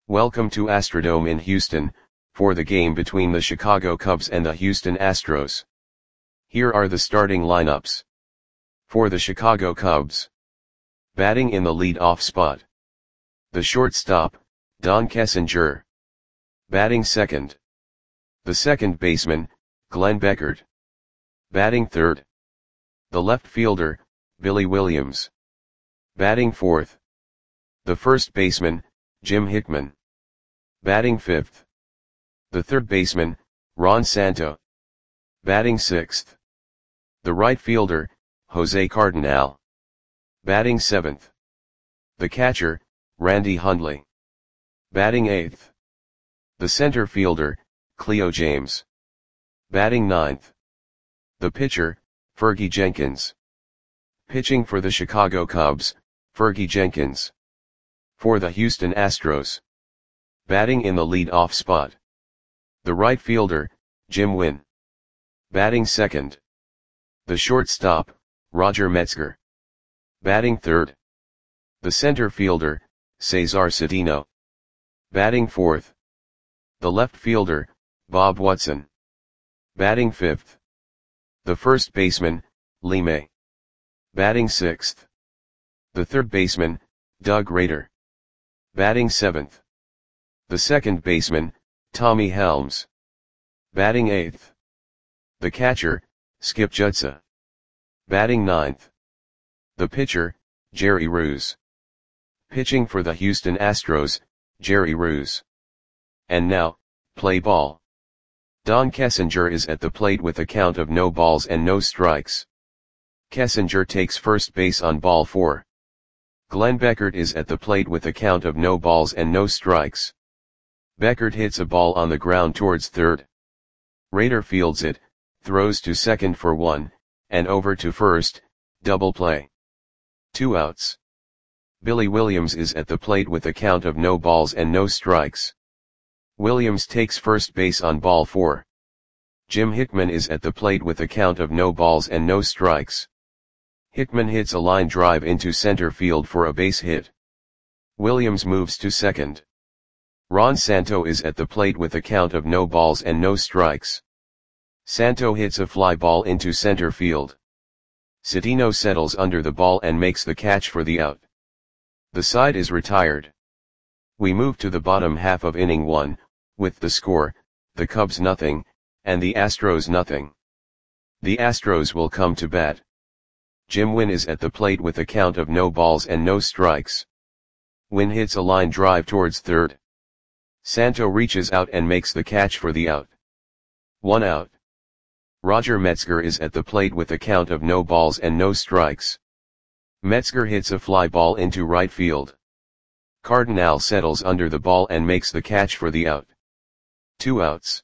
Welcome to Astrodome in Houston, for the game between the Chicago Cubs and the Houston Astros. Here are the starting lineups. For the Chicago Cubs. Batting in the lead-off spot. The shortstop, Don Kessinger. Batting second. The second baseman, Glenn Beckert. Batting third. The left fielder, Billy Williams. Batting fourth. The first baseman, Jim Hickman. Batting fifth. The third baseman, Ron Santo. Batting sixth. The right fielder, Jose Cardinal. Batting seventh. The catcher, Randy Hundley. Batting eighth. The center fielder, Cleo James. Batting ninth. The pitcher, Fergie Jenkins. Pitching for the Chicago Cubs, Fergie Jenkins. For the Houston Astros. Batting in the lead-off spot. The right fielder, Jim Wynn. Batting second. The shortstop, Roger Metzger. Batting third. The center fielder, Cesar Cedeno. Batting fourth. The left fielder, Bob Watson. Batting fifth. The first baseman, Lee May. Batting sixth. The third baseman, Doug Rader. Batting seventh. The second baseman, Tommy Helms. Batting eighth. The catcher, Skip Judsa. Batting ninth. The pitcher, Jerry Ruse. Pitching for the Houston Astros, Jerry Ruse. And now, play ball. Don Kessinger is at the plate with a count of no balls and no strikes. Kessinger takes first base on ball 4. Glenn Beckert is at the plate with a count of no balls and no strikes. Beckert hits a ball on the ground towards third. Rader fields it, throws to second for 1, and over to first, double play. 2 outs. Billy Williams is at the plate with a count of no balls and no strikes. Williams takes first base on ball 4. Jim Hickman is at the plate with a count of no balls and no strikes. Hickman hits a line drive into center field for a base hit. Williams moves to second. Ron Santo is at the plate with a count of no balls and no strikes. Santo hits a fly ball into center field. Cedeno settles under the ball and makes the catch for the out. The side is retired. We move to the bottom half of inning 1, with the score, the Cubs nothing, and the Astros nothing. The Astros will come to bat. Jim Wynn is at the plate with a count of no balls and no strikes. Wynn hits a line drive towards third. Santo reaches out and makes the catch for the out. 1 out. Roger Metzger is at the plate with a count of no balls and no strikes. Metzger hits a fly ball into right field. Cardinal settles under the ball and makes the catch for the out. 2 outs.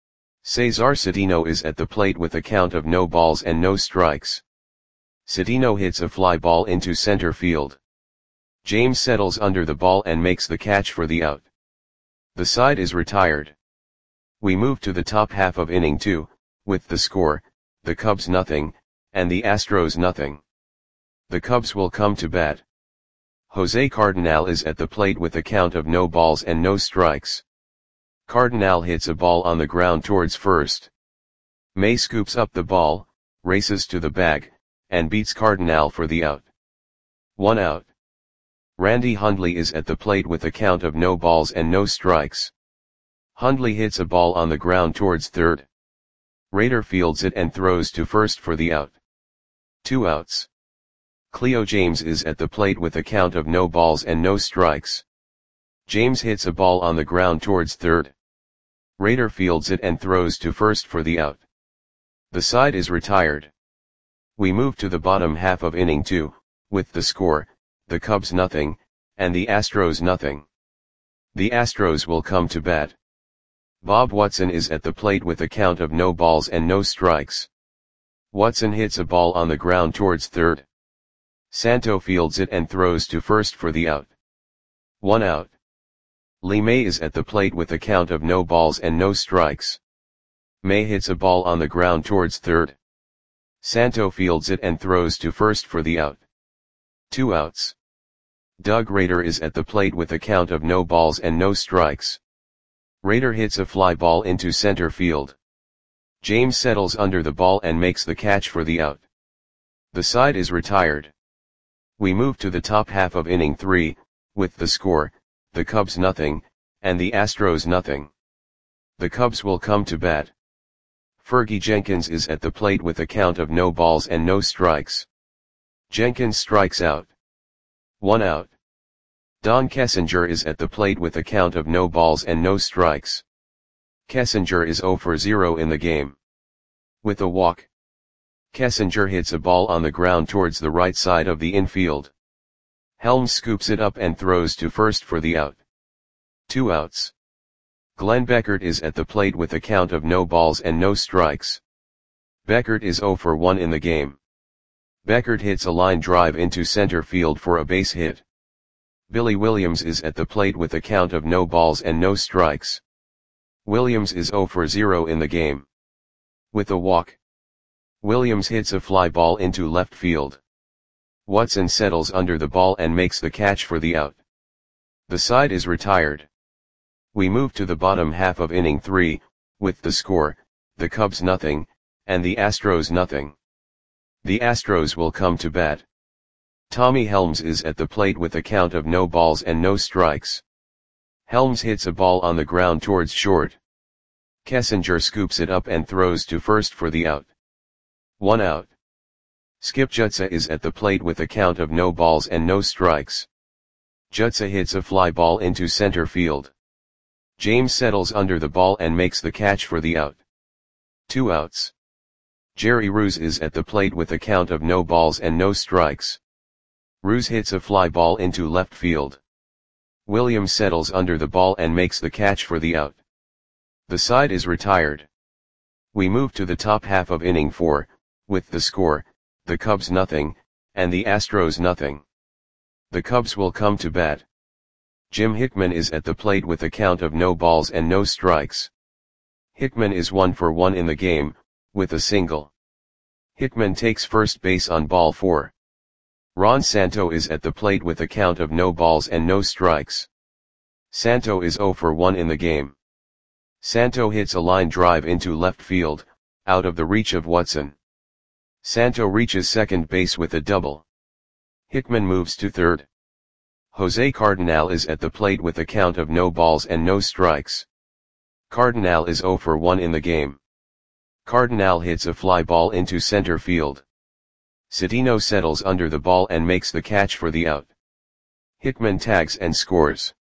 Cesar Cedeno is at the plate with a count of no balls and no strikes. Cedeno hits a fly ball into center field. James settles under the ball and makes the catch for the out. The side is retired. We move to the top half of inning 2, with the score, the Cubs nothing, and the Astros nothing. The Cubs will come to bat. Jose Cardinal is at the plate with a count of no balls and no strikes. Cardinal hits a ball on the ground towards first. May scoops up the ball, races to the bag, and beats Cardinal for the out. 1 out. Randy Hundley is at the plate with a count of no balls and no strikes. Hundley hits a ball on the ground towards third. Rader fields it and throws to first for the out. 2 outs. Cleo James is at the plate with a count of no balls and no strikes. James hits a ball on the ground towards third. Rader fields it and throws to first for the out. The side is retired. We move to the bottom half of inning 2, with the score, the Cubs nothing, and the Astros nothing. The Astros will come to bat. Bob Watson is at the plate with a count of no balls and no strikes. Watson hits a ball on the ground towards third. Santo fields it and throws to first for the out. 1 out. Lee May is at the plate with a count of no balls and no strikes. May hits a ball on the ground towards third. Santo fields it and throws to first for the out. 2 outs. Doug Rader is at the plate with a count of no balls and no strikes. Rader hits a fly ball into center field. James settles under the ball and makes the catch for the out. The side is retired. We move to the top half of inning 3, with the score, the Cubs nothing, and the Astros nothing. The Cubs will come to bat. Fergie Jenkins is at the plate with a count of no balls and no strikes. Jenkins strikes out. 1 out. Don Kessinger is at the plate with a count of no balls and no strikes. Kessinger is 0 for 0 in the game. With a walk, Kessinger hits a ball on the ground towards the right side of the infield. Helms scoops it up and throws to first for the out. 2 outs. Glenn Beckert is at the plate with a count of no balls and no strikes. Beckert is 0 for 1 in the game. Beckert hits a line drive into center field for a base hit. Billy Williams is at the plate with a count of no balls and no strikes. Williams is 0 for 0 in the game. With a walk, Williams hits a fly ball into left field. Watson settles under the ball and makes the catch for the out. The side is retired. We move to the bottom half of inning 3, with the score, the Cubs nothing, and the Astros nothing. The Astros will come to bat. Tommy Helms is at the plate with a count of no balls and no strikes. Helms hits a ball on the ground towards short. Kessinger scoops it up and throws to first for the out. 1 out. Skip Jutsa is at the plate with a count of no balls and no strikes. Jutsa hits a fly ball into center field. James settles under the ball and makes the catch for the out. 2 outs. Jerry Ruse is at the plate with a count of no balls and no strikes. Ruse hits a fly ball into left field. Williams settles under the ball and makes the catch for the out. The side is retired. We move to the top half of inning 4, with the score, the Cubs nothing, and the Astros nothing. The Cubs will come to bat. Jim Hickman is at the plate with a count of no balls and no strikes. Hickman is 1 for 1 in the game, with a single. Hickman takes first base on ball 4. Ron Santo is at the plate with a count of no balls and no strikes. Santo is 0 for 1 in the game. Santo hits a line drive into left field, out of the reach of Watson. Santo reaches second base with a double. Hickman moves to third. Jose Cardinal is at the plate with a count of no balls and no strikes. Cardinal is 0 for 1 in the game. Cardinal hits a fly ball into center field. Cedeno settles under the ball and makes the catch for the out. Hickman tags and scores.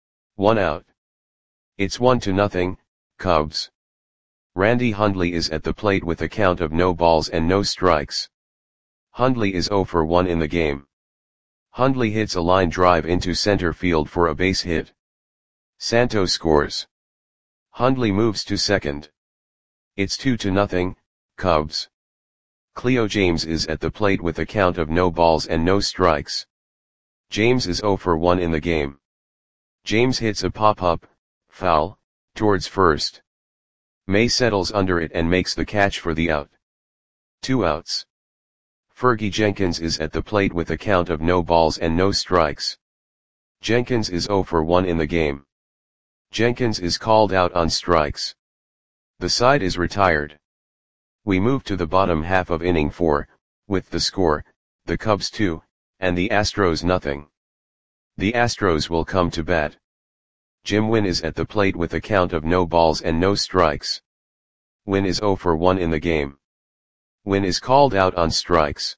1 out. It's 1-0, Cubs. Randy Hundley is at the plate with a count of no balls and no strikes. Hundley is 0 for 1 in the game. Hundley hits a line drive into center field for a base hit. Santo scores. Hundley moves to second. It's 2-0, Cubs. Cleo James is at the plate with a count of no balls and no strikes. James is 0 for 1 in the game. James hits a pop-up, foul, towards first. May settles under it and makes the catch for the out. 2 outs. Fergie Jenkins is at the plate with a count of no balls and no strikes. Jenkins is 0 for 1 in the game. Jenkins is called out on strikes. The side is retired. We move to the bottom half of inning 4, with the score, the Cubs 2, and the Astros nothing. The Astros will come to bat. Jim Wynn is at the plate with a count of no balls and no strikes. Wynn is 0 for 1 in the game. Wynn is called out on strikes.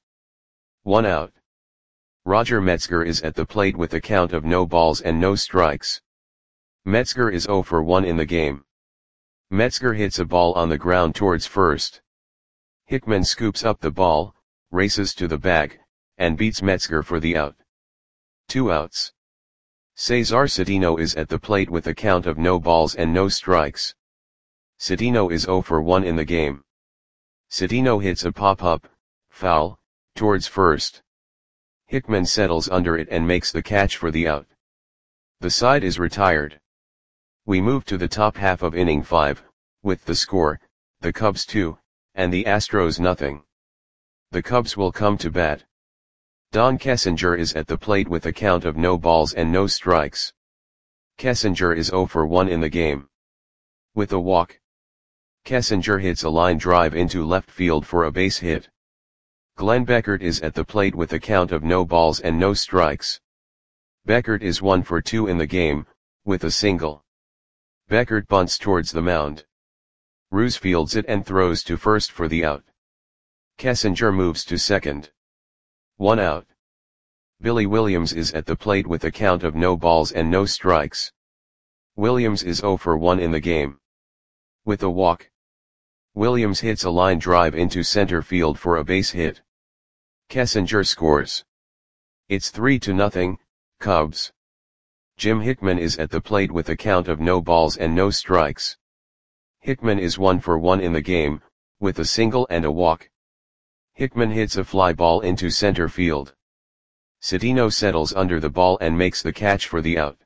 1 out. Roger Metzger is at the plate with a count of no balls and no strikes. Metzger is 0 for 1 in the game. Metzger hits a ball on the ground towards first. Hickman scoops up the ball, races to the bag, and beats Metzger for the out. 2 outs. Cesar Cedeno is at the plate with a count of no balls and no strikes. Cedeno is 0 for 1 in the game. Cedeno hits a pop-up, foul, towards first. Hickman settles under it and makes the catch for the out. The side is retired. We move to the top half of inning 5, with the score, the Cubs 2, and the Astros nothing. The Cubs will come to bat. Don Kessinger is at the plate with a count of no balls and no strikes. Kessinger is 0 for 1 in the game. With a walk, Kessinger hits a line drive into left field for a base hit. Glenn Beckert is at the plate with a count of no balls and no strikes. Beckert is 1 for 2 in the game, with a single. Beckert bunts towards the mound. Ruse fields it and throws to first for the out. Kessinger moves to second. 1 out. Billy Williams is at the plate with a count of no balls and no strikes. Williams is 0 for 1 in the game. With a walk, Williams hits a line drive into center field for a base hit. Kessinger scores. It's 3-0, Cubs. Jim Hickman is at the plate with a count of no balls and no strikes. Hickman is 1 for 1 in the game, with a single and a walk. Hickman hits a fly ball into center field. Cedeno settles under the ball and makes the catch for the out.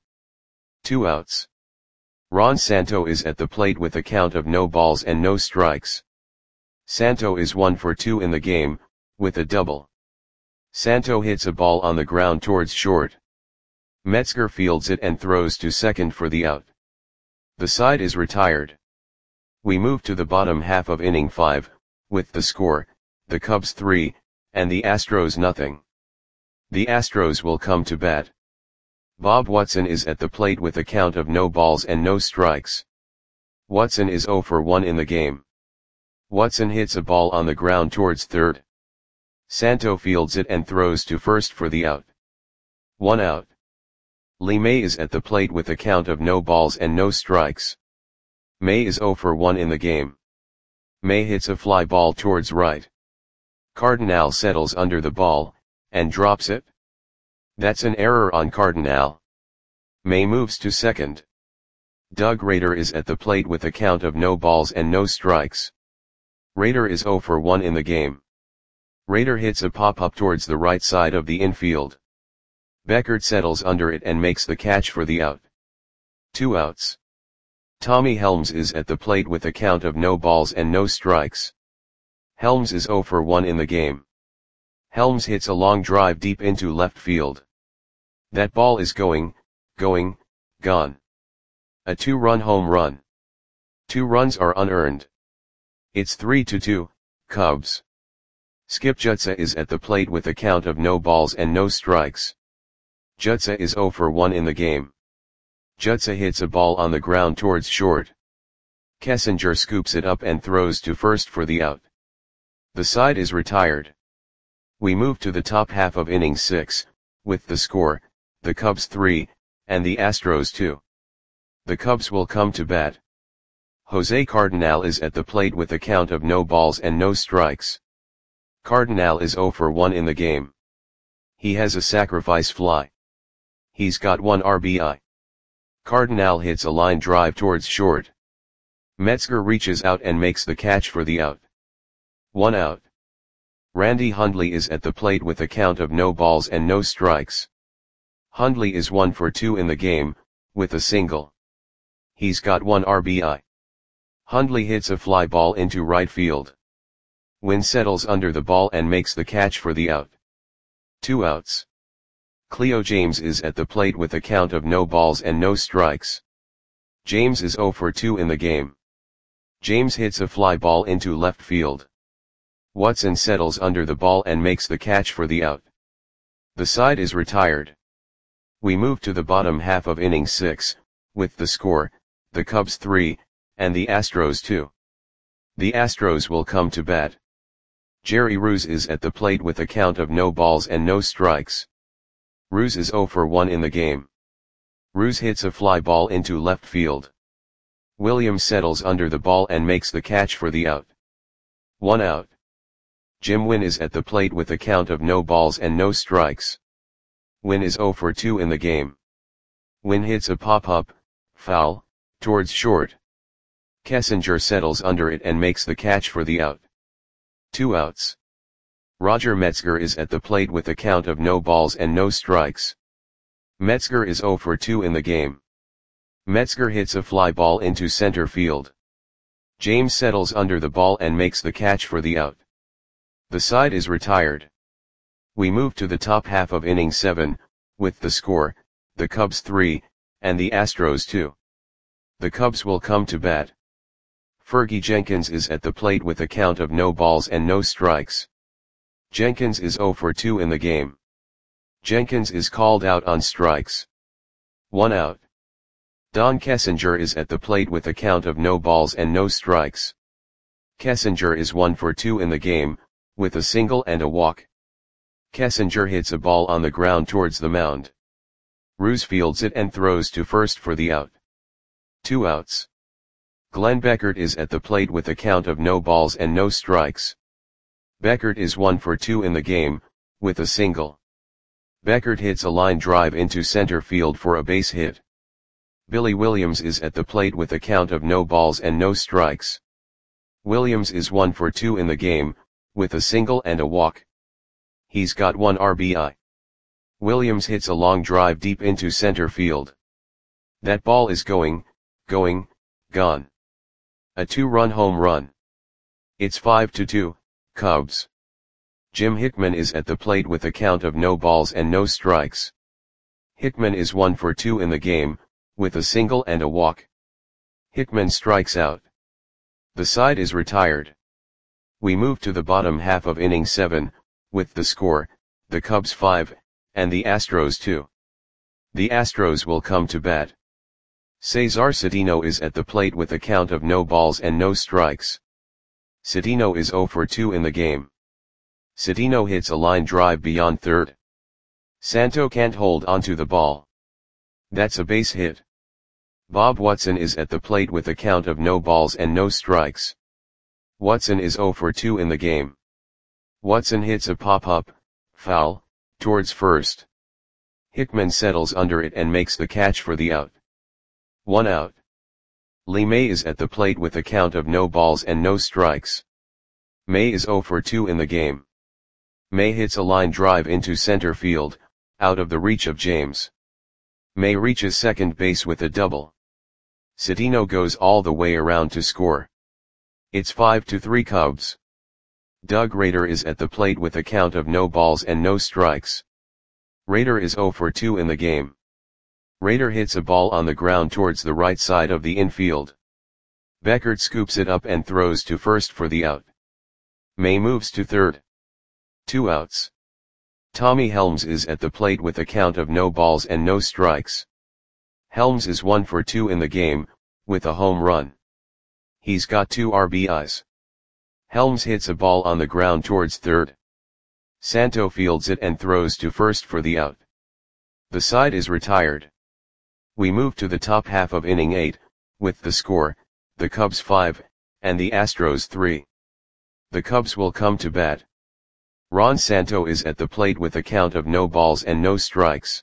2 outs. Ron Santo is at the plate with a count of no balls and no strikes. Santo is 1 for 2 in the game, with a double. Santo hits a ball on the ground towards short. Metzger fields it and throws to second for the out. The side is retired. We move to the bottom half of inning 5, with the score, the Cubs 3, and the Astros nothing. The Astros will come to bat. Bob Watson is at the plate with a count of no balls and no strikes. Watson is 0 for 1 in the game. Watson hits a ball on the ground towards third. Santo fields it and throws to first for the out. 1 out. Lee May is at the plate with a count of no balls and no strikes. May is 0 for 1 in the game. May hits a fly ball towards right. Cardinal settles under the ball, and drops it. That's an error on Cardinal. May moves to second. Doug Rader is at the plate with a count of no balls and no strikes. Rader is 0 for 1 in the game. Rader hits a pop-up towards the right side of the infield. Beckert settles under it and makes the catch for the out. 2 outs. Tommy Helms is at the plate with a count of no balls and no strikes. Helms is 0 for 1 in the game. Helms hits a long drive deep into left field. That ball is gone. A 2-run home run. 2 runs are unearned. It's 3-2, Cubs. Skip Jutsa is at the plate with a count of no balls and no strikes. Jutsa is 0 for 1 in the game. Jutsa hits a ball on the ground towards short. Kessinger scoops it up and throws to first for the out. The side is retired. We move to the top half of inning 6, with the score, the Cubs 3, and the Astros 2. The Cubs will come to bat. Jose Cardinal is at the plate with a count of no balls and no strikes. Cardinal is 0 for 1 in the game. He has a sacrifice fly. He's got 1 RBI. Cardinal hits a line drive towards short. Metzger reaches out and makes the catch for the out. 1 out. Randy Hundley is at the plate with a count of no balls and no strikes. Hundley is 1 for 2 in the game, with a single. He's got 1 RBI. Hundley hits a fly ball into right field. Wynn settles under the ball and makes the catch for the out. 2 outs. Cleo James is at the plate with a count of no balls and no strikes. James is 0 for 2 in the game. James hits a fly ball into left field. Watson settles under the ball and makes the catch for the out. The side is retired. We move to the bottom half of inning 6, with the score, the Cubs 3, and the Astros 2. The Astros will come to bat. Jerry Ruse is at the plate with a count of no balls and no strikes. Ruse is 0 for 1 in the game. Ruse hits a fly ball into left field. Williams settles under the ball and makes the catch for the out. 1 out. Jim Wynn is at the plate with a count of no balls and no strikes. Wynn is 0 for 2 in the game. Wynn hits a pop-up, foul, towards short. Kessinger settles under it and makes the catch for the out. 2 outs. Roger Metzger is at the plate with a count of no balls and no strikes. Metzger is 0 for 2 in the game. Metzger hits a fly ball into center field. James settles under the ball and makes the catch for the out. The side is retired. We move to the top half of inning 7, with the score, the Cubs 3, and the Astros 2. The Cubs will come to bat. Fergie Jenkins is at the plate with a count of no balls and no strikes. Jenkins is 0 for 2 in the game. Jenkins is called out on strikes. 1 out. Don Kessinger is at the plate with a count of no balls and no strikes. Kessinger is 1 for 2 in the game, with a single and a walk. Kessinger hits a ball on the ground towards the mound. Ruse fields it and throws to first for the out. 2 outs. Glenn Beckert is at the plate with a count of no balls and no strikes. Beckert is 1 for 2 in the game, with a single. Beckert hits a line drive into center field for a base hit. Billy Williams is at the plate with a count of no balls and no strikes. Williams is 1 for 2 in the game, with a single and a walk. He's got 1 RBI. Williams hits a long drive deep into center field. That ball is gone. A 2-run home run. It's 5-2, Cubs. Jim Hickman is at the plate with a count of no balls and no strikes. Hickman is 1 for 2 in the game, with a single and a walk. Hickman strikes out. The side is retired. We move to the bottom half of inning 7, with the score, the Cubs 5, and the Astros 2. The Astros will come to bat. Cesar Cedeno is at the plate with a count of no balls and no strikes. Cedeno is 0 for 2 in the game. Cedeno hits a line drive beyond third. Santo can't hold onto the ball. That's a base hit. Bob Watson is at the plate with a count of no balls and no strikes. Watson is 0 for 2 in the game. Watson hits a pop-up, foul, towards first. Hickman settles under it and makes the catch for the out. 1 out. Lee May is at the plate with a count of no balls and no strikes. May is 0 for 2 in the game. May hits a line drive into center field, out of the reach of James. May reaches second base with a double. Cedeno goes all the way around to score. It's 5-3 Cubs. Doug Rader is at the plate with a count of no balls and no strikes. Rader is 0 for 2 in the game. Rader hits a ball on the ground towards the right side of the infield. Beckert scoops it up and throws to first for the out. May moves to third. 2 outs. Tommy Helms is at the plate with a count of no balls and no strikes. Helms is 1 for 2 in the game, with a home run. He's got 2 RBIs. Helms hits a ball on the ground towards third. Santo fields it and throws to first for the out. The side is retired. We move to the top half of inning 8, with the score, the Cubs 5, and the Astros 3. The Cubs will come to bat. Ron Santo is at the plate with a count of no balls and no strikes.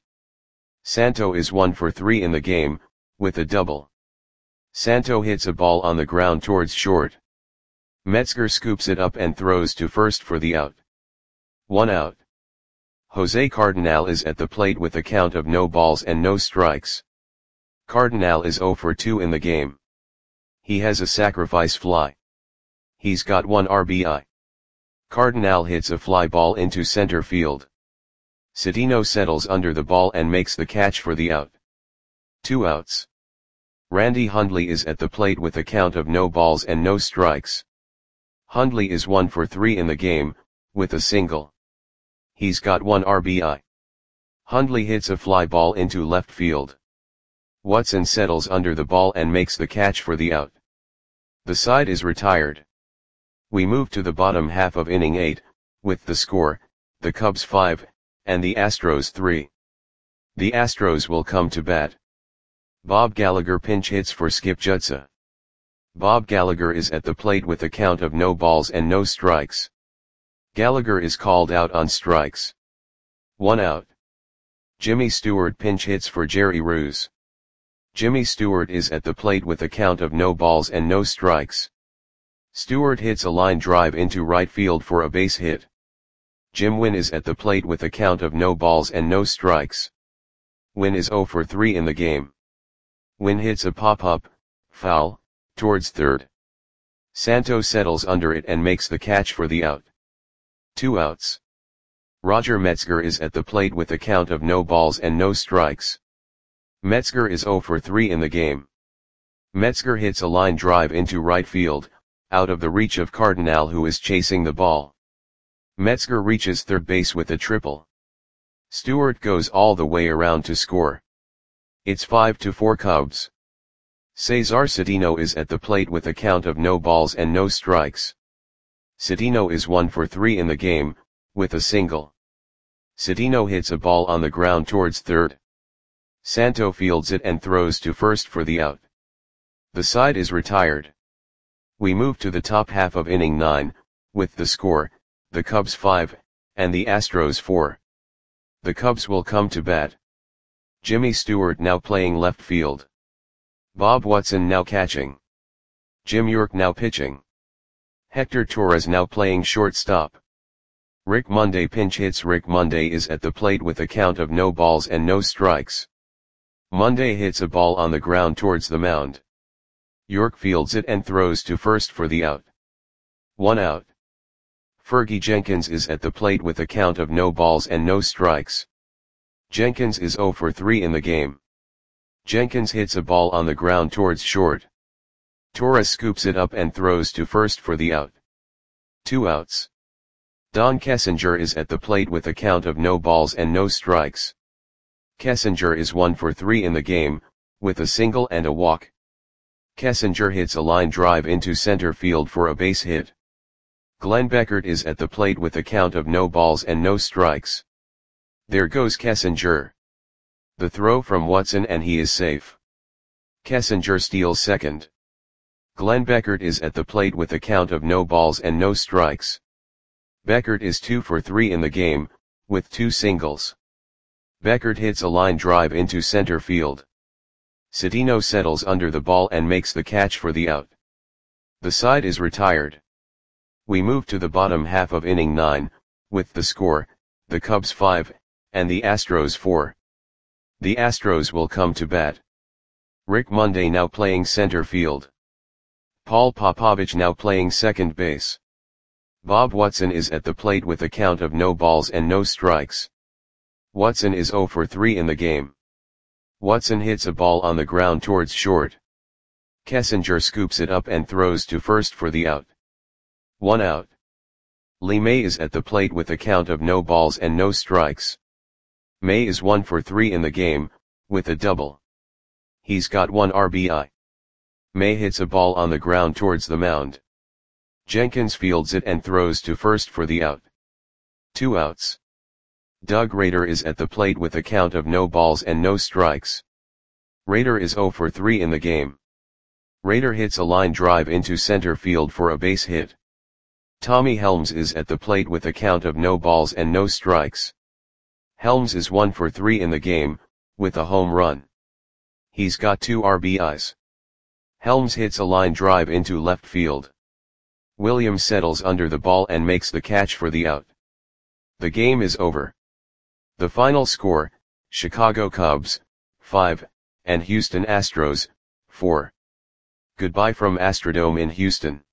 Santo is 1 for 3 in the game, with a double. Santo hits a ball on the ground towards short. Metzger scoops it up and throws to first for the out. 1 out. Jose Cardenal is at the plate with a count of no balls and no strikes. Cardenal is 0 for 2 in the game. He has a sacrifice fly. He's got 1 RBI. Cardenal hits a fly ball into center field. Cedeno settles under the ball and makes the catch for the out. 2 outs. Randy Hundley is at the plate with a count of no balls and no strikes. Hundley is 1 for 3 in the game, with a single. He's got 1 RBI. Hundley hits a fly ball into left field. Watson settles under the ball and makes the catch for the out. The side is retired. We move to the bottom half of inning 8, with the score, the Cubs 5, and the Astros 3. The Astros will come to bat. Bob Gallagher pinch hits for Skip Jutsa. Bob Gallagher is at the plate with a count of no balls and no strikes. Gallagher is called out on strikes. 1 out. Jimmy Stewart pinch hits for Jerry Ruse. Jimmy Stewart is at the plate with a count of no balls and no strikes. Stewart hits a line drive into right field for a base hit. Jim Wynn is at the plate with a count of no balls and no strikes. Wynn is 0 for 3 in the game. Wynn hits a pop-up, foul, towards third. Santo settles under it and makes the catch for the out. 2 outs. Roger Metzger is at the plate with a count of no balls and no strikes. Metzger is 0 for 3 in the game. Metzger hits a line drive into right field, out of the reach of Cardinal, who is chasing the ball. Metzger reaches third base with a triple. Stewart goes all the way around to score. It's 5-4 Cubs. Cesar Cedeno is at the plate with a count of no balls and no strikes. Cedeno is 1 for 3 in the game, with a single. Cedeno hits a ball on the ground towards third. Santo fields it and throws to first for the out. The side is retired. We move to the top half of inning 9, with the score, the Cubs 5, and the Astros 4. The Cubs will come to bat. Jimmy Stewart now playing left field. Bob Watson now catching. Jim York now pitching. Hector Torres now playing shortstop. Rick Monday pinch hits. Rick Monday is at the plate with a count of no balls and no strikes. Monday hits a ball on the ground towards the mound. York fields it and throws to first for the out. 1 out. Fergie Jenkins is at the plate with a count of no balls and no strikes. Jenkins is 0 for 3 in the game. Jenkins hits a ball on the ground towards short. Torres scoops it up and throws to first for the out. 2 outs. Don Kessinger is at the plate with a count of no balls and no strikes. Kessinger is 1 for 3 in the game, with a single and a walk. Kessinger hits a line drive into center field for a base hit. Glenn Beckert is at the plate with a count of no balls and no strikes. There goes Kessinger. The throw from Watson and he is safe. Kessinger steals second. Glenn Beckert is at the plate with a count of no balls and no strikes. Beckert is 2 for 3 in the game, with 2 singles. Beckert hits a line drive into center field. Cedeno settles under the ball and makes the catch for the out. The side is retired. We move to the bottom half of inning 9, with the score, the Cubs 5, and the Astros 4. The Astros will come to bat. Rick Monday now playing center field. Paul Popovich now playing second base. Bob Watson is at the plate with a count of no balls and no strikes. Watson is 0 for 3 in the game. Watson hits a ball on the ground towards short. Kessinger scoops it up and throws to first for the out. 1 out. Lee May is at the plate with a count of no balls and no strikes. May is 1 for 3 in the game, with a double. He's got 1 RBI. May hits a ball on the ground towards the mound. Jenkins fields it and throws to first for the out. 2 outs. Doug Rader is at the plate with a count of no balls and no strikes. Rader is 0 for 3 in the game. Rader hits a line drive into center field for a base hit. Tommy Helms is at the plate with a count of no balls and no strikes. Helms is 1 for 3 in the game, with a home run. He's got 2 RBIs. Helms hits a line drive into left field. Williams settles under the ball and makes the catch for the out. The game is over. The final score, Chicago Cubs, 5, and Houston Astros, 4. Goodbye from Astrodome in Houston.